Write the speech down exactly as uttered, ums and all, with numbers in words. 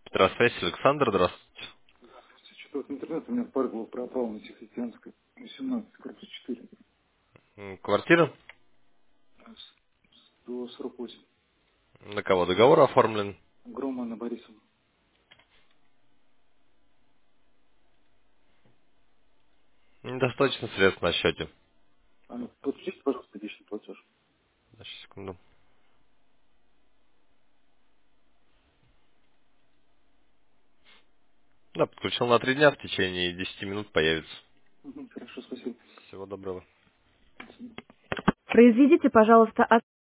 Здравствуйте, Александр, здравствуйте. Что-то вот интернет у меня впаргал, пропал на Тихоокеанской, восемнадцать, корпус четыре, М, Квартира? сто сорок восемь. На кого договор оформлен? Грома на Борисовну. Недостаточно средств на счете. А ну, подключите, пожалуйста, годичный платеж. Сейчас, секунду. Да, подключил на три дня, в течение десяти минут появится. Мгм, хорошо, спасибо. Всего доброго. До свидания. Произведите, пожалуйста,